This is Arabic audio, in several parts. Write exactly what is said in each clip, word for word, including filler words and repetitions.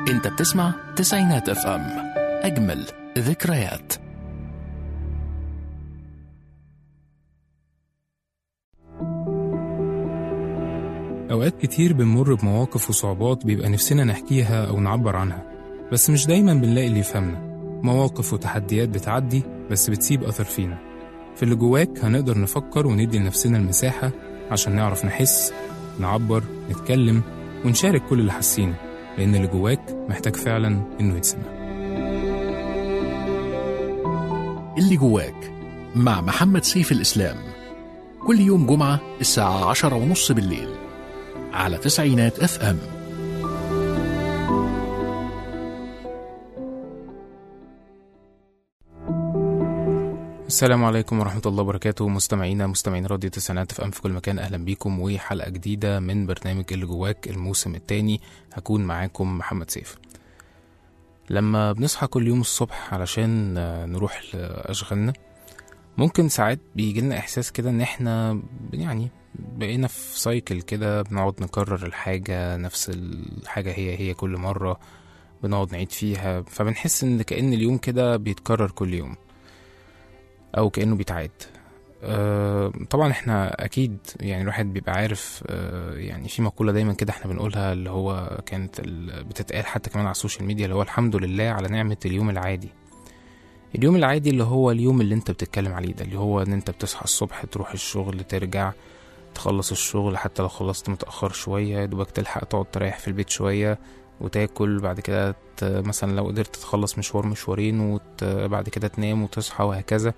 انت بتسمع تسعينات اف ام، اجمل ذكريات. أوقات كتير بنمر بمواقف وصعوبات بيبقى نفسنا نحكيها أو نعبر عنها، بس مش دايما بنلاقي اللي يفهمنا. مواقف وتحديات بتعدي بس بتسيب أثر فينا. في اللي جواك هنقدر نفكر وندي لنفسنا المساحة عشان نعرف نحس، نعبر، نتكلم ونشارك كل اللي حاسينه، لأن اللي جواك محتاج فعلا إنه يتسمع. اللي جواك مع محمد سيف الإسلام، كل يوم جمعة الساعة عشرة ونص بالليل على تسعينات اف ام. السلام عليكم ورحمة الله وبركاته، مستمعينا مستمعين راديو تسعينات اف ام في كل مكان، أهلا بيكم وحلقة جديدة من برنامج اللي جواك الموسم الثاني. هكون معاكم محمد سيف. لما بنصحى كل يوم الصبح علشان نروح لأشغالنا، ممكن ساعات بيجيلنا إحساس كده إن إحنا يعني بقينا في سايكل كده، بنقعد نكرر الحاجة، نفس الحاجة هي هي كل مرة بنقعد نعيد فيها، فبنحس إن كأن اليوم كده بيتكرر كل يوم أو كأنه بيتعاد. أه طبعا احنا أكيد يعني الواحد بيبقى عارف، أه يعني في مقولة دايما كده احنا بنقولها، اللي هو كانت بتتقال حتى كمان على السوشيال ميديا، اللي هو الحمد لله على نعمة اليوم العادي. اليوم العادي اللي هو اليوم اللي انت بتتكلم عليه ده، اللي هو ان انت بتصحى الصبح تروح الشغل، ترجع تخلص الشغل، حتى لو خلصت متأخر شوية دوبك تلحق تقعد تريح في البيت شوية وتاكل، بعد كده مثلا لو قدرت تخلص مشوار مشوارين وبعد كده تنام وتصحى وهكذا.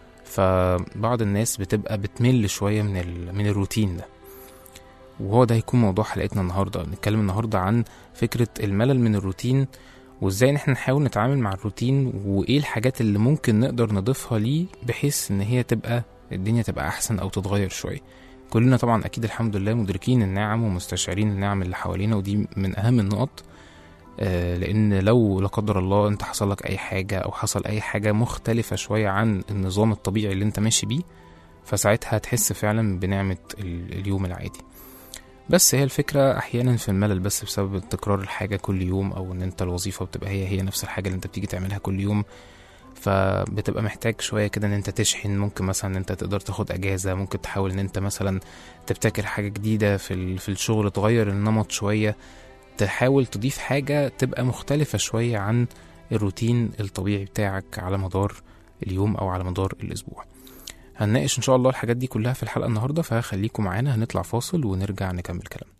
فبعض الناس بتبقى بتمل شوية من, من الروتين ده، وهو ده هيكون موضوع حلقتنا النهاردة. نتكلم النهاردة عن فكرة الملل من الروتين، وازاي نحن نحاول نتعامل مع الروتين، وايه الحاجات اللي ممكن نقدر نضيفها ليه بحيث ان هي تبقى الدنيا تبقى احسن او تتغير شوية. كلنا طبعا اكيد الحمد لله مدركين النعم ومستشعرين النعم اللي حوالينا، ودي من اهم النقط. آه لان لو لا قدر الله انت حصل لك اي حاجة او حصل اي حاجة مختلفة شوية عن النظام الطبيعي اللي انت ماشي بيه، فساعتها هتحس فعلا بنعمة اليوم العادي. بس هي الفكرة احيانا في الملل بس بسبب تكرار الحاجة كل يوم، او ان انت الوظيفة بتبقى هي هي نفس الحاجة اللي انت بتيجي تعملها كل يوم، فبتبقى محتاج شوية كده ان انت تشحن. ممكن مثلا ان انت تقدر تاخد اجازة، ممكن تحاول ان انت مثلا تبتكر حاجة جديدة في, في الشغل، تغير النمط شوية، تحاول تضيف حاجة تبقى مختلفة شوية عن الروتين الطبيعي بتاعك على مدار اليوم او على مدار الاسبوع. هنناقش ان شاء الله الحاجات دي كلها في الحلقة النهاردة، فخليكم معانا. هنطلع فاصل ونرجع نكمل كلام.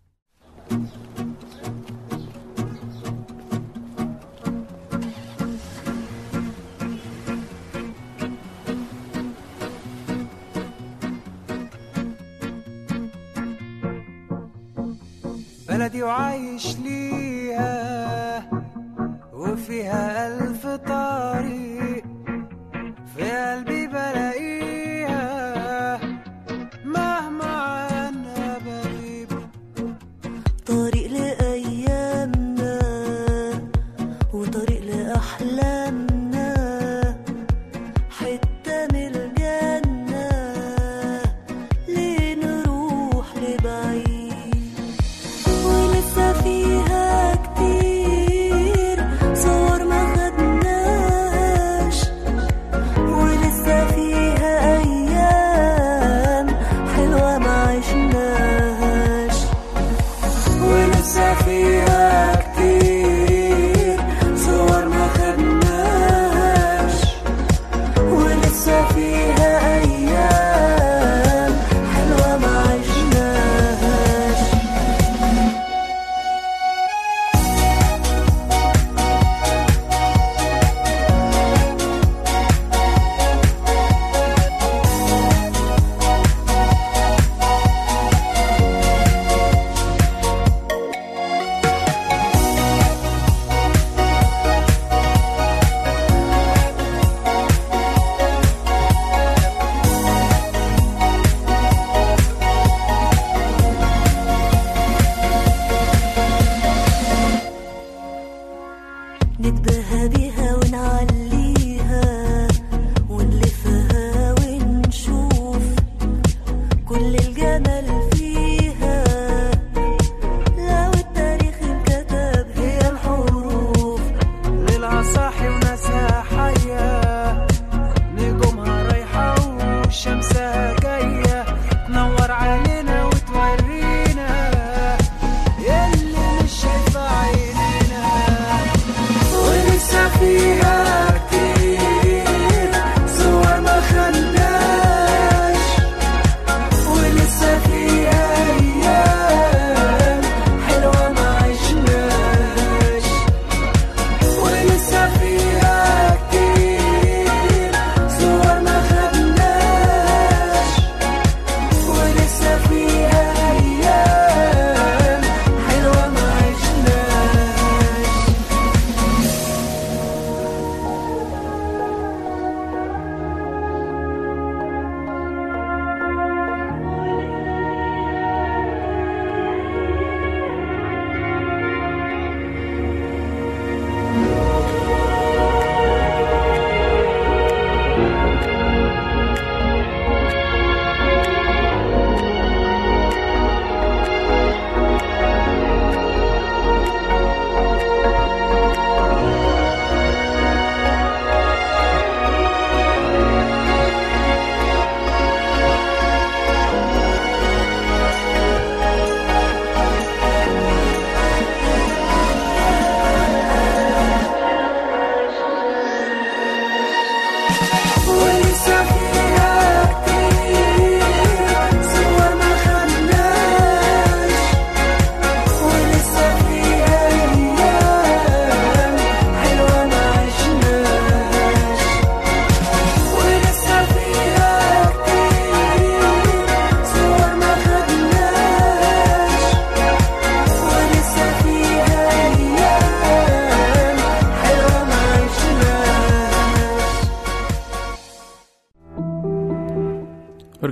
بلدي وعايش ليها وفيها ألف طريق، في قلبي بلاقيها مهما عنها بغيب. طريق لأيامنا وطريق لأحلامنا، حتة من الجنة ليه نروح لبعيد، ولسه فيها كتير صور ما خدناش، ولسه فيها أيام حلوة ما عشناش، ولسه فيها كتير صور ما خدناش، ولسه فيها أيام حلوة ما عشناش.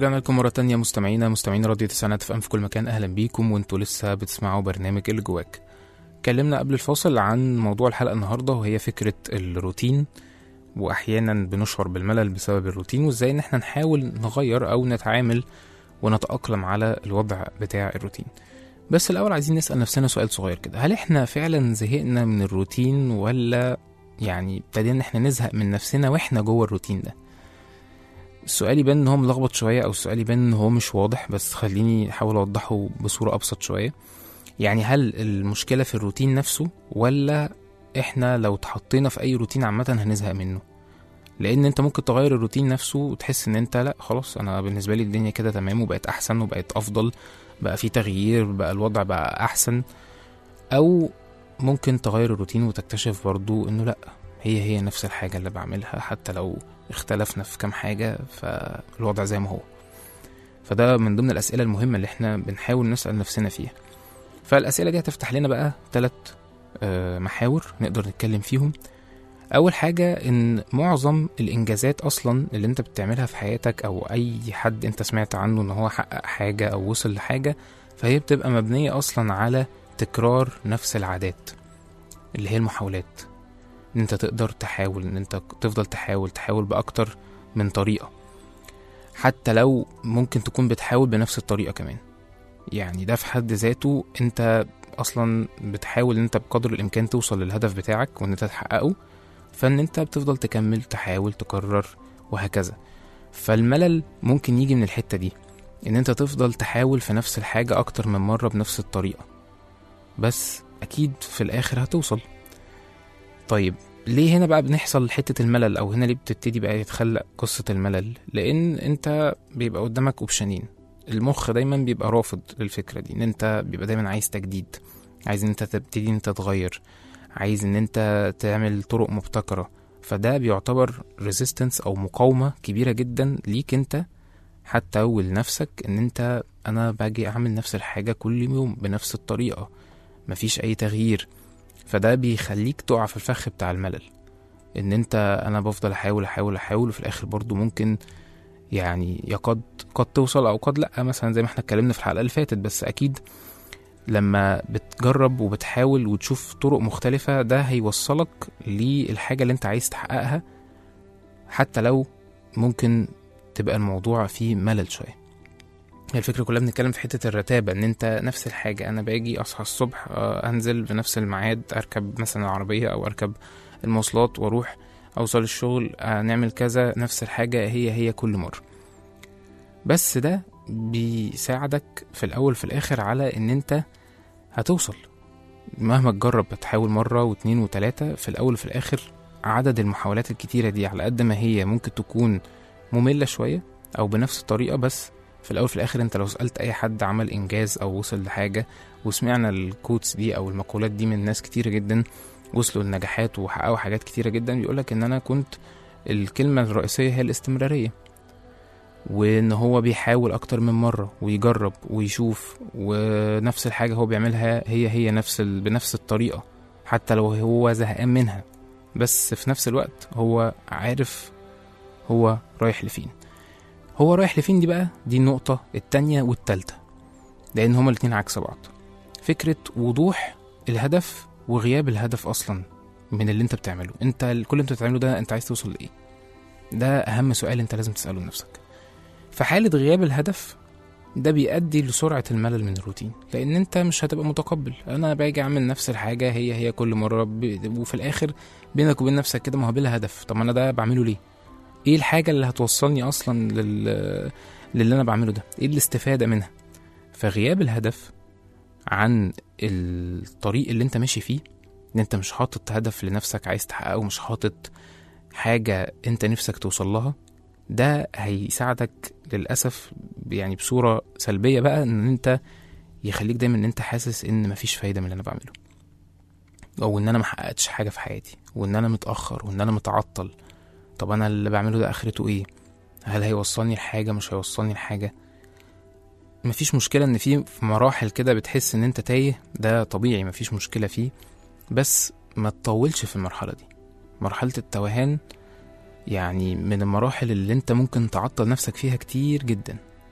ورجعنا لكم مرة تانية مستمعينا مستمعين راديو تسعينات اف ام في كل مكان. أهلا بيكم وانتوا لسه بتسمعوا برنامج اللي جواك. اتكلمنا قبل الفاصل عن موضوع الحلقة النهاردة وهي فكرة الروتين، وأحيانا بنشعر بالملل بسبب الروتين، وازاي ان احنا نحاول نغير أو نتعامل ونتأقلم على الوضع بتاع الروتين. بس الأول عايزين نسأل نفسنا سؤال صغير كده، هل احنا فعلا زهقنا من الروتين ولا يعني ابتدينا ان احنا نزهق من نفسنا واحنا جوه الروتين ده؟ السؤال يبان ان هو ملخبط شويه، او السؤال يبان ان هو مش واضح، بس خليني احاول اوضحه بصوره ابسط شويه. يعني هل المشكله في الروتين نفسه، ولا احنا لو اتحطينا في اي روتين عامه هنزهق منه؟ لان انت ممكن تغير الروتين نفسه وتحس ان انت لا خلاص، انا بالنسبه لي الدنيا كده تمام وبقت احسن وبقت افضل، بقى في تغيير، بقى الوضع بقى احسن. او ممكن تغير الروتين وتكتشف برضو انه لا، هي هي نفس الحاجه اللي بعملها، حتى لو اختلفنا في كام حاجة فالوضع زي ما هو. فده من ضمن الأسئلة المهمة اللي احنا بنحاول نسأل نفسنا فيها. فالأسئلة دي هتفتح لنا بقى ثلاث محاور نقدر نتكلم فيهم. أول حاجة إن معظم الإنجازات أصلا اللي انت بتعملها في حياتك، أو أي حد انت سمعت عنه إن هو حقق حاجة أو وصل لحاجة، فهي بتبقى مبنية أصلا على تكرار نفس العادات اللي هي المحاولات. ان انت تقدر تحاول، ان انت تفضل تحاول تحاول باكتر من طريقة، حتى لو ممكن تكون بتحاول بنفس الطريقة كمان. يعني ده في حد ذاته انت اصلا بتحاول ان انت بقدر الامكان توصل للهدف بتاعك وان انت تحققه، فان انت بتفضل تكمل تحاول تكرر وهكذا. فالملل ممكن يجي من الحتة دي، ان انت تفضل تحاول في نفس الحاجة اكتر من مرة بنفس الطريقة، بس اكيد في الاخر هتوصل. طيب ليه هنا بقى بنحصل حتة الملل، او هنا ليه بتبتدي بقى يتخلق قصة الملل؟ لان انت بيبقى قدامك اوبشنين. المخ دايما بيبقى رافض للفكرة دي، ان انت بيبقى دايما عايز تجديد، عايز ان انت تبتدي انت تغير، عايز ان انت تعمل طرق مبتكرة. فده بيعتبر ريزيستنس او مقاومة كبيرة جدا ليك انت حتى ولنفسك، ان انت انا باجي اعمل نفس الحاجة كل يوم بنفس الطريقة، مفيش اي تغيير. فده بيخليك تقع في الفخ بتاع الملل، ان انت انا بفضل احاول احاول احاول وفي الاخر برضو ممكن يعني يقد قد توصل او قد لا، مثلا زي ما احنا اتكلمنا في الحلقة اللي فاتت. بس اكيد لما بتجرب وبتحاول وتشوف طرق مختلفة، ده هيوصلك للحاجة اللي انت عايز تحققها، حتى لو ممكن تبقى الموضوع فيه ملل شوية. الفكرة كلها بنتكلم في حتة الرتابة، ان انت نفس الحاجة، انا باجي اصحى الصبح انزل بنفس الميعاد، اركب مثلا العربية او اركب المواصلات واروح اوصل الشغل، نعمل كذا، نفس الحاجة هي هي كل مرة. بس ده بيساعدك في الاول في الاخر على ان انت هتوصل، مهما تجرب تحاول مرة واتنين وتلاتة، في الاول في الاخر عدد المحاولات الكتيرة دي على قد ما هي ممكن تكون مملة شوية او بنفس الطريقة، بس في الاول في الاخر انت لو سألت اي حد عمل انجاز او وصل لحاجة، وسمعنا الكوتس دي او المقولات دي من ناس كتيرة جدا وصلوا لنجاحات وحققوا حاجات كتيرة جدا، بيقولك ان انا كنت الكلمة الرئيسية هي الاستمرارية، وان هو بيحاول اكتر من مرة ويجرب ويشوف، ونفس الحاجة هو بيعملها هي هي نفس ال... بنفس الطريقة، حتى لو هو زهقان منها، بس في نفس الوقت هو عارف هو رايح لفين. هو رايح لفين دي بقى دي النقطة التانية والتالتة، لان هما الاتنين عكس بعض. فكرة وضوح الهدف وغياب الهدف اصلا من اللي انت بتعمله. انت كل اللي انت بتعمله ده انت عايز توصل لايه؟ ده اهم سؤال انت لازم تسأله لنفسك. في حالة غياب الهدف ده بيؤدي لسرعة الملل من الروتين، لان انت مش هتبقى متقبل، انا باجي اعمل نفس الحاجة هي هي كل مرة ب... وفي الاخر بينك وبين نفسك كده، ما هو بلا هدف. طب انا ده بعمله ليه؟ ايه الحاجة اللي هتوصلني اصلا لل... للي انا بعمله ده؟ ايه الاستفادة منها؟ فغياب الهدف عن الطريق اللي انت ماشي فيه، ان انت مش حاطط هدف لنفسك عايز تحققه، مش حاطط حاجة انت نفسك توصل لها، ده هيساعدك للأسف يعني بصورة سلبية بقى، ان انت يخليك دايما ان انت حاسس ان مفيش فايدة من اللي انا بعمله، او ان انا محققتش حاجة في حياتي، وان انا متأخر، وان انا متعطل. طب انا اللي بعمله ده اخرته ايه؟ هل هيوصلني لحاجة؟ مش هيوصلني لحاجة؟ مفيش مشكلة ان في مراحل كده بتحس ان انت تايه، ده طبيعي مفيش مشكلة فيه، بس ما تطولش في المرحلة دي. مرحلة التوهان يعني من المراحل اللي انت ممكن تعطل نفسك فيها كتير جدا،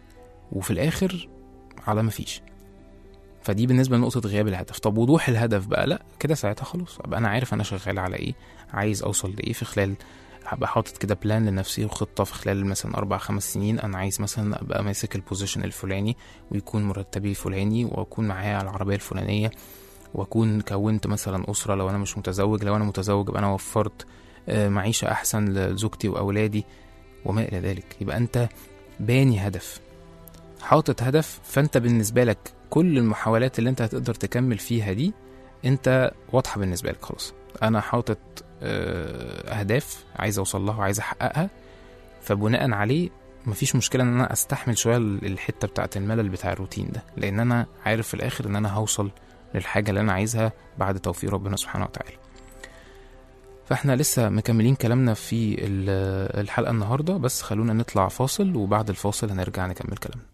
وفي الاخر على ما فيش. فدي بالنسبه لنقطه غياب الهدف. طب وضوح الهدف بقى، لا كده ساعتها خلاص ابقى انا عارف انا شغال على ايه، عايز اوصل لايه في خلال، هبقى حاطط كده بلان لنفسي وخطه في خلال مثلا اربع خمس سنين. انا عايز مثلا ابقى ماسك البوزيشن الفلاني ويكون مرتبي فلاني واكون معايا على العربيه الفلانيه، واكون كونت مثلا اسره لو انا مش متزوج. لو انا متزوج يبقى انا وفرت معيشه احسن لزوجتي واولادي وما الى ذلك. يبقى انت باني هدف، حاطط هدف. فانت بالنسبه لك كل المحاولات اللي انت هتقدر تكمل فيها دي انت واضحه بالنسبه لك. خلاص انا حاطط اهداف عايز اوصل لها وعايز احققها، فبناء عليه مفيش مشكله ان انا استحمل شويه الحته بتاعه الملل بتاع الروتين ده، لان انا عارف في الاخر ان انا هوصل للحاجه اللي انا عايزها بعد توفيق ربنا سبحانه وتعالى. فاحنا لسه مكملين كلامنا في الحلقه النهارده، بس خلونا نطلع فاصل وبعد الفاصل هنرجع نكمل كلامنا.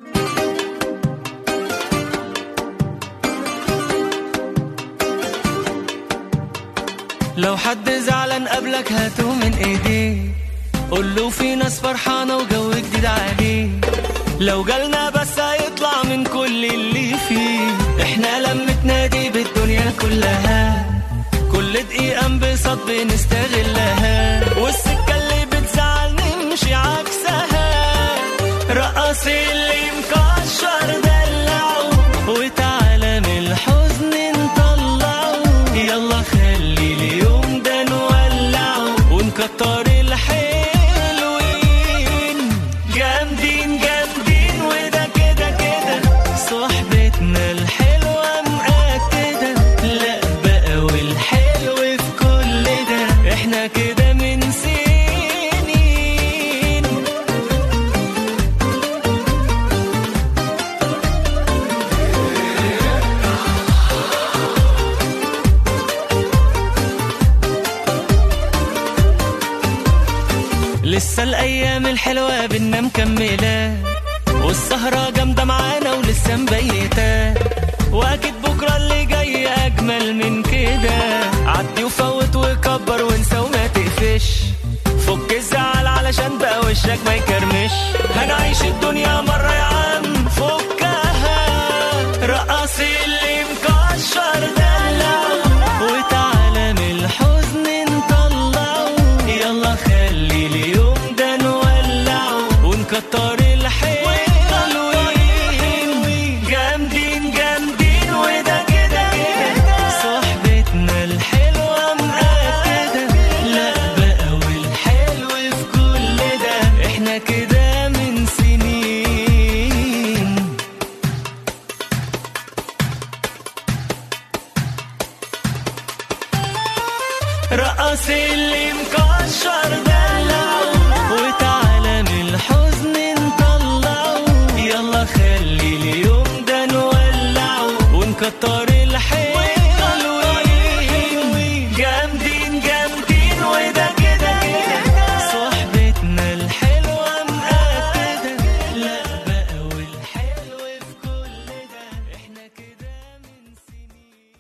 لو حد زعلان قبلك هاته من ايديه، قول له في ناس فرحانه وجو جديد عليه. لو جالنا بس هيطلع من كل اللي فيه. احنا لمتنا دي بالدنيا كلها، كل دقيقه انبساط بنستغلها، والسكه اللي بتزعل نمشي عكسها. رقص اللي مكشر دلعه وتعالى من الحزن نطلعه. يلا خلي اليوم ده نولعه ونكتر الحلوين. جامدين جامدين وده كده كده صحبتنا الحلوة مأكدة. لا بقى والحلو في كل ده احنا كده من سنين. لسه الأيام الحلوة بينا مكملة، والسهرة جامدة معانا ولسه مبيتة، وأكيد بكرة اللي جاي أجمل من كده. عدي وفوت وكبر وانسى وما تقفش، فك الزعل علشان بقى وشك ما يكرمش. هنعيش الدنيا مرة يا عم فكها. رقص اللي مكشر دلعه وتعالى من الحزن نطلعه. يلا خلي اليوم ده نولعه ونكتر الحلوين. جامدين جامدين وده كده كده صحبتنا الحلوة مأكدة. لا بقى والحلو في كل ده احنا كده من سنين. رقص اللي مكشر دلعه وتعالى من الحزن نطلعه. يلا خلي اليوم ده نولعه ونكتر الحلوين. جامدين جامدين وده كده كده صحبتنا الحلوة مأكدة. لا بقى والحلو في كل ده احنا كده من سنين.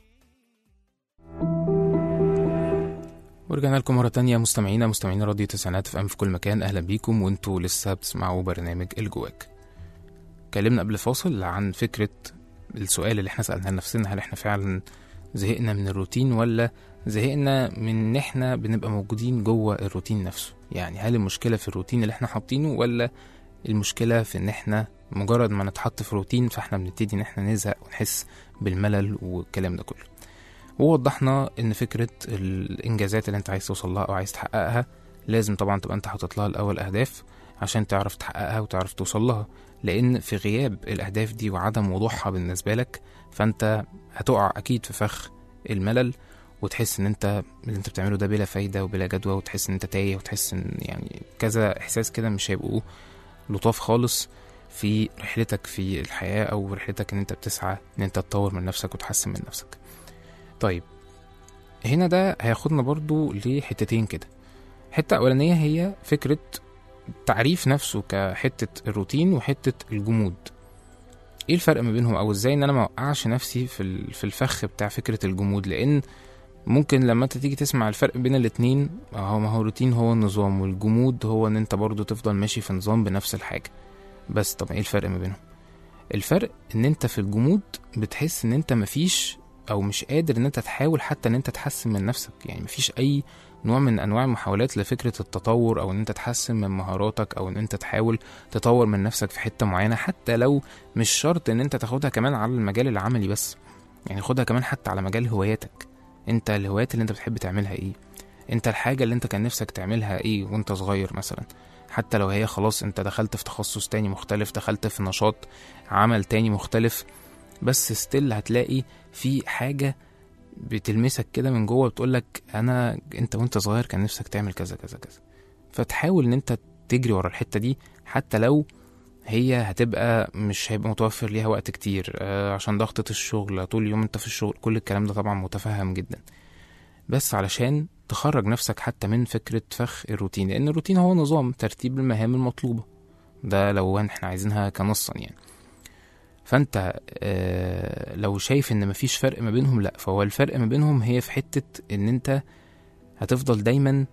ورجعنا لكم مرة تانية مستمعينا مستمعين راديو تسعينات اف ام في كل مكان. أهلا بيكم وانتوا لسه بتسمعوا برنامج الجواك. اتكلمنا قبل فاصل عن فكرة السؤال اللي احنا سألناه لنفسنا، هل احنا فعلا زهقنا من الروتين ولا زهقنا من ان احنا بنبقى موجودين جوه الروتين نفسه؟ يعني هل المشكلة في الروتين اللي احنا حاطينه ولا المشكلة في ان احنا مجرد ما نتحط في روتين فاحنا بنبتدي ان احنا نزهق ونحس بالملل والكلام ده كله؟ ووضحنا ان فكرة الانجازات اللي انت عايز توصل لها او عايز تحققها لازم طبعا تبقى انت حاطط لها الاول اهداف عشان تعرف تحققها وتعرف توصل لها، لان في غياب الاهداف دي وعدم وضوحها بالنسبة لك فانت هتقع اكيد في فخ الملل، وتحس ان انت اللي انت بتعمله ده بلا فايدة وبلا جدوى، وتحس ان انت تايه، وتحس ان يعني كذا احساس كده مش هيبقوا لطاف خالص في رحلتك في الحياة او رحلتك ان انت بتسعى ان انت تطور من نفسك وتحسن من نفسك. طيب هنا ده هياخدنا برضو لحتتين كده. حتة أولانية هي فكرة تعريف نفسه كحتة الروتين وحتة الجمود. ايه الفرق ما بينهم، او ازاي ان انا ما اوقعش نفسي في في الفخ بتاع فكرة الجمود؟ لان ممكن لما انت تيجي تسمع الفرق بين الاتنين، هو ما هو الروتين هو النظام والجمود هو ان انت برضو تفضل ماشي في نظام بنفس الحاجة. بس طب ايه الفرق ما بينهم؟ الفرق ان انت في الجمود بتحس ان انت مفيش او مش قادر ان انت تحاول حتى ان انت تحسن من نفسك، يعني مفيش اي نوع من انواع المحاولات لفكرة التطور او ان انت تحسن من مهاراتك او ان انت تحاول تطور من نفسك في حتة معينة، حتى لو مش شرط ان انت تاخدها كمان على المجال العملي بس، يعني خدها كمان حتى على مجال هواياتك. انت الهوايات اللي انت بتحب تعملها ايه؟ انت الحاجة اللي انت كان نفسك تعملها ايه وانت صغير مثلا؟ حتى لو هي خلاص انت دخلت في تخصص تاني مختلف، دخلت في نشاط عمل تاني مختلف، بس ستيل هتلاقي في حاجة بتلمسك كده من جوه بتقولك انا انت وانت صغير كان نفسك تعمل كذا كذا كذا. فتحاول ان انت تجري ورا الحتة دي، حتى لو هي هتبقى مش هيبقى متوفر ليها وقت كتير آه عشان ضغطة الشغل طول اليوم انت في الشغل، كل الكلام ده طبعا متفهم جدا، بس علشان تخرج نفسك حتى من فكرة فخ الروتين، لان الروتين هو نظام ترتيب المهام المطلوبة، ده لو احنا عايزينها كنصا يعني. فانت آه لو شايف ان مفيش فرق ما بينهم، لا، فهو الفرق ما بينهم هي في حتة ان انت هتفضل دايما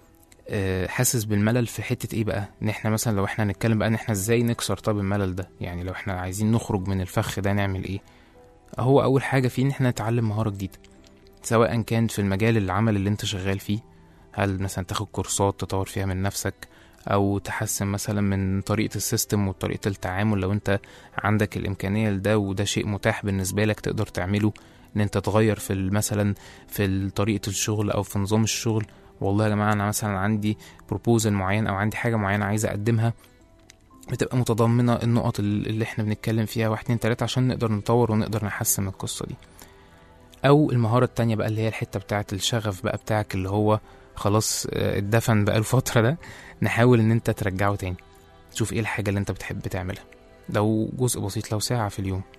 آه حاسس بالملل في حتة ايه بقى، ان احنا مثلا لو احنا هنتكلم بقى ان احنا ازاي نكسر طب الملل ده، يعني لو احنا عايزين نخرج من الفخ ده نعمل ايه؟ هو اول حاجة فيه ان احنا نتعلم مهارة جديدة، سواء كان في المجال العمل اللي انت شغال فيه، هل مثلا تاخد كورسات تطور فيها من نفسك، او تحسن مثلا من طريقة السيستم وطريقة التعامل لو انت عندك الامكانية لده وده شيء متاح بالنسبة لك تقدر تعمله، ان انت تغير في مثلا في طريقة الشغل او في نظام الشغل. والله يا جماعة انا مثلا عندي بروبوزل معين او عندي حاجة معينة عايز اقدمها، بتبقى متضمنة النقط اللي احنا بنتكلم فيها واحد اتنين تلاتة عشان نقدر نطور ونقدر نحسن من القصة دي. او المهارة التانية بقى اللي هي الحتة بتاعة الشغف بقى بتاعك اللي هو خلاص اتدفن بقى الفترة ده، نحاول ان انت ترجعه تاني، تشوف ايه الحاجة اللي انت بتحب تعملها، لو جزء بسيط، لو ساعة في اليوم.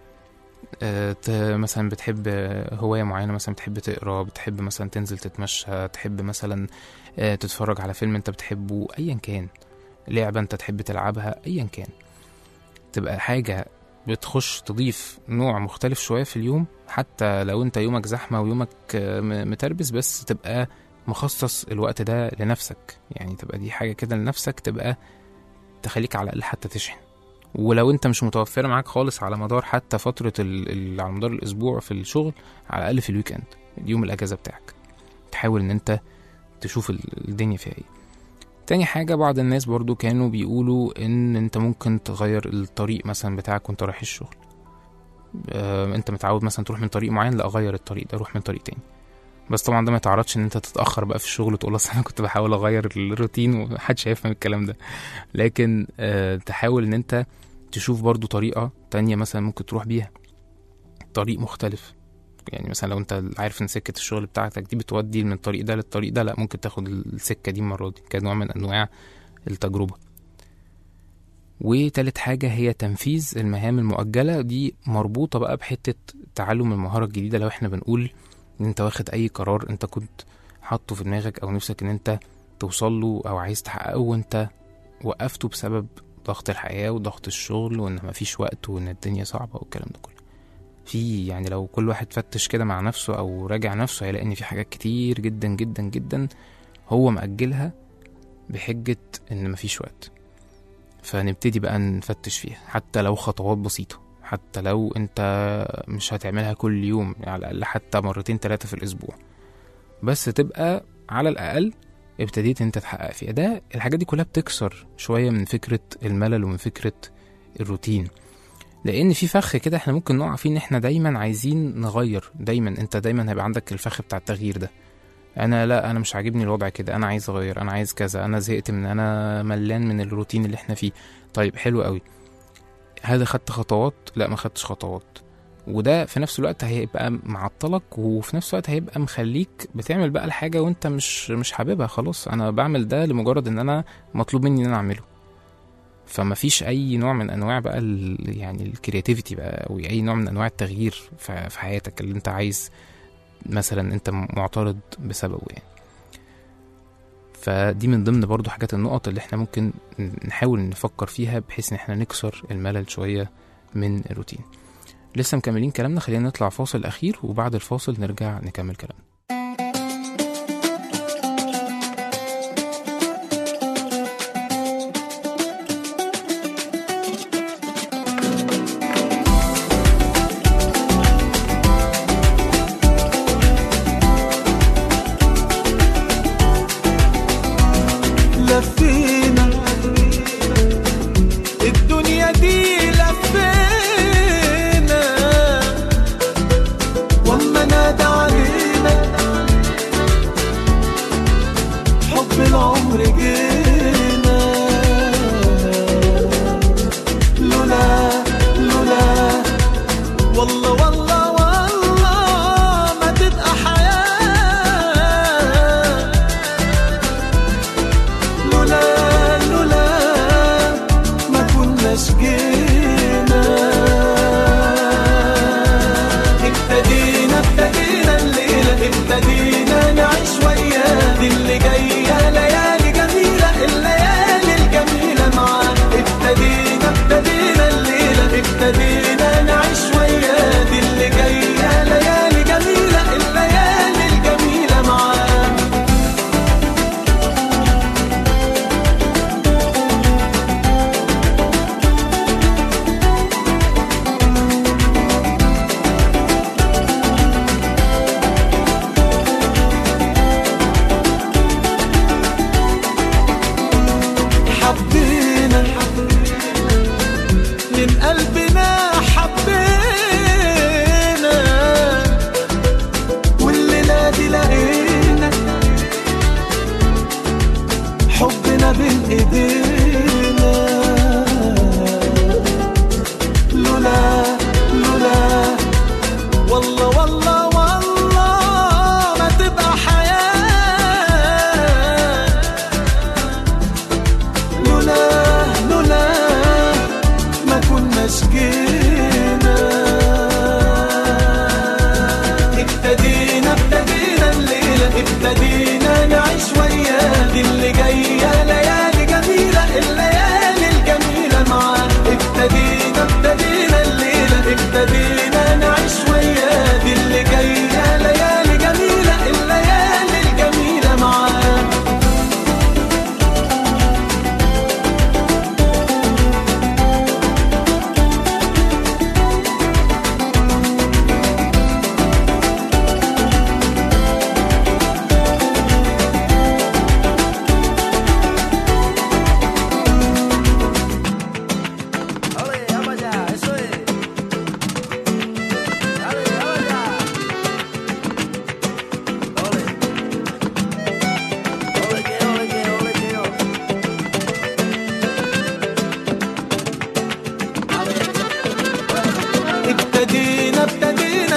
اه مثلا بتحب هواية معينة، مثلا بتحب تقرأ، بتحب مثلا تنزل تتمشى، تحب مثلا اه تتفرج على فيلم انت بتحبه، ايا كان، لعبة انت تحب تلعبها، ايا كان، تبقى حاجة بتخش تضيف نوع مختلف شوية في اليوم، حتى لو انت يومك زحمة ويومك متربس، بس تبقى مخصص الوقت ده لنفسك، يعني تبقى دي حاجة كده لنفسك تبقى تخليك على الأقل حتى تشحن. ولو انت مش متوفر معاك خالص على مدار حتى فترة ال... على مدار الأسبوع في الشغل، على الأقل في الويكند، اليوم الأجازة بتاعك، تحاول ان انت تشوف الدنيا فيها ايه. تاني حاجة، بعض الناس برضو كانوا بيقولوا ان انت ممكن تغير الطريق مثلا بتاعك وانت رايح الشغل. اه انت متعود مثلا تروح من طريق معين، لا غير الطريق ده، روح من طريق تاني. بس طبعا ده ما يتعرضش ان انت تتأخر بقى في الشغل وتقول اصلا انا كنت بحاول اغير الروتين ومحدش هيفهم الكلام ده، لكن اه تحاول ان انت تشوف برضو طريقة تانية مثلا ممكن تروح بيها، طريق مختلف. يعني مثلا لو انت عارف ان سكة الشغل بتاعتك دي بتودي من الطريق ده للطريق ده، لا ممكن تاخد السكة دي المرة دي كنوع من انواع التجربة. وتالت حاجة هي تنفيذ المهام المؤجلة، دي مربوطة بقى بحتة تعلم المهارة الجديدة. لو احنا بنقول ان انت واخد اي قرار انت كنت حاطه في دماغك او نفسك ان انت توصل له او عايز تحققه، وانت وقفته بسبب ضغط الحياة وضغط الشغل وان مفيش وقت وان الدنيا صعبة والكلام ده كله، في يعني لو كل واحد فتش كده مع نفسه او راجع نفسه هيلاقي ان في حاجات كتير جدا جدا جدا هو مأجلها بحجة ان مفيش وقت. فنبتدي بقى نفتش فيها، حتى لو خطوات بسيطة، حتى لو انت مش هتعملها كل يوم، على الأقل حتى مرتين ثلاثة في الأسبوع، بس تبقى على الأقل ابتديت انت تحقق فيها. ده الحاجات دي كلها بتكسر شوية من فكرة الملل ومن فكرة الروتين، لأن في فخ كده احنا ممكن نقع فيه ان احنا دايما عايزين نغير، دايما انت دايما هيبقى عندك الفخ بتاع التغيير ده. انا لا انا مش عاجبني الوضع كده، انا عايز اغير، انا عايز كذا، انا زهقت من انا ملان من الروتين اللي احنا فيه. طيب حلو قوي، هذا خدت خطوات؟ لا ما خدتش خطوات، وده في نفس الوقت هيبقى معطلك، وفي نفس الوقت هيبقى مخليك بتعمل بقى الحاجة وانت مش مش حاببها. خلاص انا بعمل ده لمجرد ان انا مطلوب مني ان انا اعمله، فما فيش اي نوع من انواع بقى يعني الكرياتيفيتي بقى او اي نوع من انواع التغيير في حياتك اللي انت عايز مثلا انت معترض بسببه يعني. فدي من ضمن برضو حاجات النقط اللي احنا ممكن نحاول نفكر فيها بحيث ان احنا نكسر الملل شوية من الروتين. لسه مكملين كلامنا، خلينا نطلع فاصل اخير وبعد الفاصل نرجع نكمل كلامنا.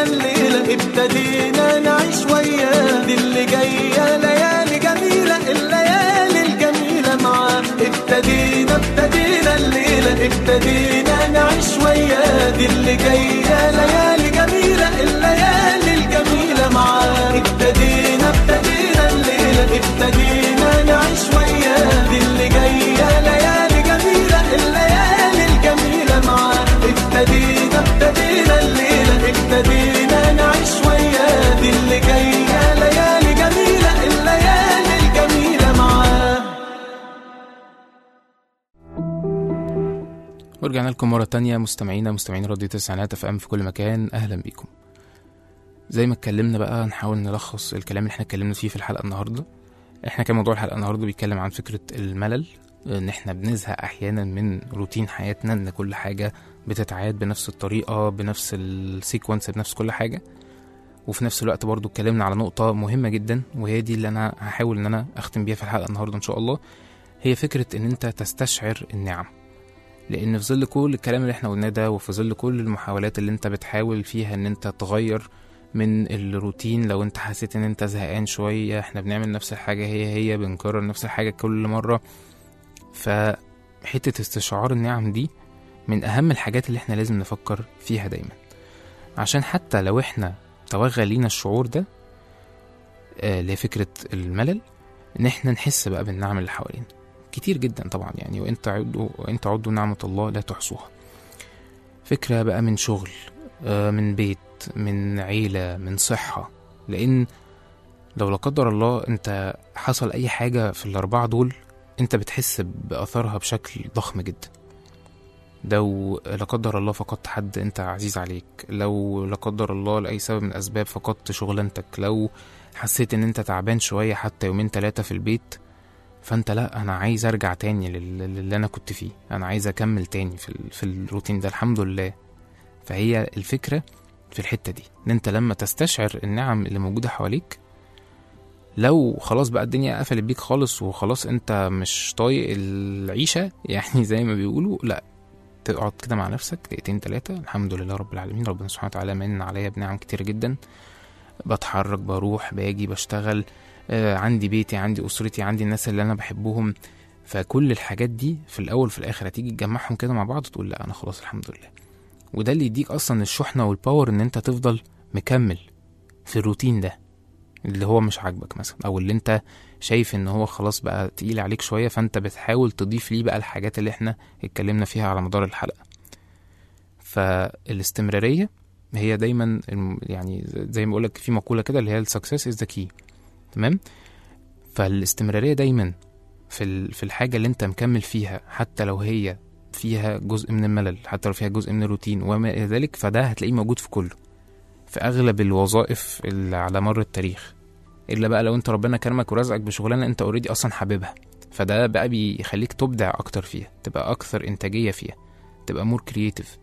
ابتدينا الليلة ابتدينا نعيش وياه، دي اللي جاية ليالي جميلة الليالي الجميلة معاه. ابتدينا ابتدينا الليلة ابتدينا نعيش وياه، دي اللي جاية ليالي جميلة الليالي الجميلة معاه. ابتدينا ابتدينا الليلة ابتدينا نعيش وياه، دي اللي جاية ليالي جميلة الليالي الجميلة معاه. ابتدينا ابتدينا الليلة ابتدينا نعيش وياه، دي اللي جاية ليالي جميلة الليالي الجميلة معاه. ورجعنا لكم مرة تانية مستمعينا مستمعين راديو تسعينات اف ام في كل مكان. اهلا بيكم. زي ما اتكلمنا بقى نحاول نلخص الكلام اللي احنا اتكلمنا فيه في الحلقة النهاردة. احنا كان موضوع الحلقة النهاردة بيتكلم عن فكرة الملل، ان احنا بنزهق احيانا من روتين حياتنا، ان كل حاجة بتتعاد بنفس الطريقة بنفس السيكونس بنفس كل حاجة. وفي نفس الوقت برضو اتكلمنا على نقطة مهمة جدا، وهي دي اللي انا هحاول ان انا اختم بيها في الحلقة النهاردة ان شاء الله، هي فكرة ان انت تستشعر النعم. لان في ظل كل الكلام اللي احنا قلناه ده، وفي ظل كل المحاولات اللي انت بتحاول فيها ان انت تغير من الروتين، لو انت حسيت ان انت زهقان شوية، احنا بنعمل نفس الحاجة هي هي بنكرر نفس الحاجة كل مرة. فحتة استشعار النعم دي من اهم الحاجات اللي احنا لازم نفكر فيها دايما، عشان حتى لو احنا توغى لينا الشعور ده اللي هي فكرة الملل، ان احنا نحس بقى بالنعم اللي حوالينا كتير جدا طبعا يعني. وانت عدوا وانت عدوا نعمة الله لا تحصوها. فكرة بقى من شغل، من بيت، من عيلة، من صحة. لان لو لا قدر الله انت حصل اي حاجة في الاربعة دول، انت بتحس باثرها بشكل ضخم جدا. لو لا قدر الله فقدت حد انت عزيز عليك، لو لا قدر الله لاي سبب من الاسباب فقدت شغلانتك، لو حسيت ان انت تعبان شوية حتى يومين ثلاثة في البيت، فانت لا انا عايز ارجع تاني للي انا كنت فيه، انا عايز اكمل تاني في, في الروتين ده الحمد لله. فهي الفكرة في الحتة دي، ان انت لما تستشعر النعم اللي موجودة حواليك، لو خلاص بقى الدنيا قفلت بيك خالص وخلاص انت مش طايق العيشة يعني زي ما بيقولوا، لا تقعد كده مع نفسك دقيقتين تلاتة، الحمد لله رب العالمين، ربنا سبحانه وتعالى من عليا بنعم كتير جدا. بتحرك، بروح، باجي، بشتغل، آه عندي بيتي، عندي أسرتي، عندي الناس اللي أنا بحبهم. فكل الحاجات دي في الأول في الآخر هتيجي تجمعهم كده مع بعض تقول لا أنا خلاص الحمد لله. وده اللي يديك أصلا الشحنة والباور إن أنت تفضل مكمل في الروتين ده اللي هو مش عاجبك مثلا، أو اللي أنت شايف إن هو خلاص بقى تقيل عليك شوية، فأنت بتحاول تضيف ليه بقى الحاجات اللي احنا اتكلمنا فيها على مدار الحلقة. فالاستمرارية هي دايما يعني زي ما بقولك في مقولة كده اللي هي السكسس is the key. تمام. فالاستمرارية دايما في في الحاجة اللي انت مكمل فيها، حتى لو هي فيها جزء من الملل، حتى لو فيها جزء من الروتين وما إلى ذلك، فده هتلاقيه موجود في كله، في أغلب الوظائف اللي على مر التاريخ. إلا بقى لو انت ربنا كرمك ورزقك بشغلانة انت اوريدي أصلا حاببها، فده بقى بيخليك تبدع أكتر فيها، تبقى أكثر إنتاجية فيها، تبقى مور كرياتيف.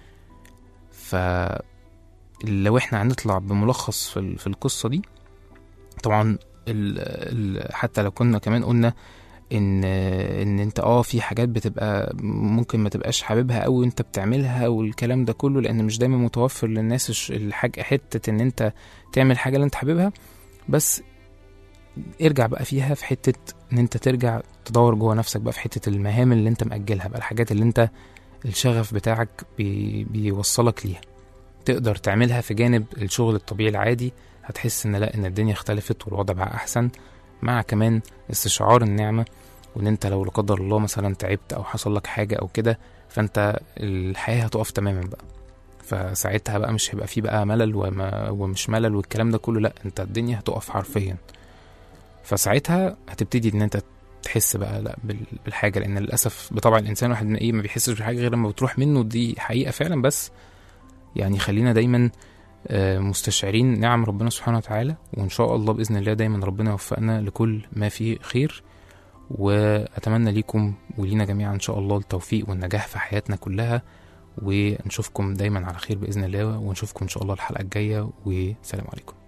فلو احنا هنطلع بملخص في, في القصة دي، طبعا ال ال حتى لو كنا كمان قلنا ان ان انت اه في حاجات بتبقى ممكن ما تبقاش حاببها قوي وانت بتعملها والكلام ده كله، لان مش دايما متوفر للناس الحاجة حتة ان انت تعمل حاجة اللي انت حاببها. بس ارجع بقى فيها في حتة ان انت ترجع تدور جوه نفسك بقى في حتة المهام اللي انت مأجلها بقى، الحاجات اللي انت الشغف بتاعك بي بيوصلك ليها، تقدر تعملها في جانب الشغل الطبيعي العادي. هتحس ان لا ان الدنيا اختلفت والوضع بقى احسن، مع كمان استشعار النعمة، وان انت لو لقدر الله مثلا تعبت او حصل لك حاجة او كده، فانت الحياة هتقف تماما بقى. فساعتها بقى مش هيبقى فيه بقى ملل وما ومش ملل والكلام ده كله، لا انت الدنيا هتقف حرفيا. فساعتها هتبتدي ان انت تحس بقى لا بالحاجة، لان للأسف بطبع الانسان واحد من ايه ما بيحسش بالحاجة غير لما بتروح منه، دي حقيقة فعلا. بس يعني خلينا دايما مستشعرين نعم ربنا سبحانه وتعالى، وإن شاء الله بإذن الله دايما ربنا يوفقنا لكل ما فيه خير. وأتمنى ليكم ولينا جميعا إن شاء الله التوفيق والنجاح في حياتنا كلها، ونشوفكم دايما على خير بإذن الله، ونشوفكم إن شاء الله الحلقة الجاية، والسلام عليكم.